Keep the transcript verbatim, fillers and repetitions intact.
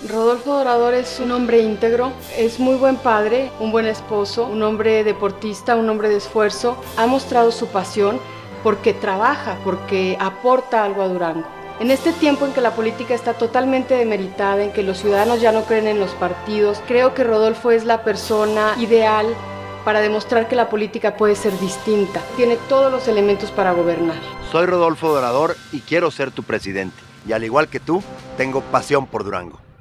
Rodolfo Dorador es un hombre íntegro, es muy buen padre, un buen esposo, un hombre deportista, un hombre de esfuerzo. Ha mostrado su pasión porque trabaja, porque aporta algo a Durango. En este tiempo en que la política está totalmente demeritada, en que los ciudadanos ya no creen en los partidos, creo que Rodolfo es la persona ideal para demostrar que la política puede ser distinta. Tiene todos los elementos para gobernar. Soy Rodolfo Dorador y quiero ser tu presidente. Y al igual que tú, tengo pasión por Durango.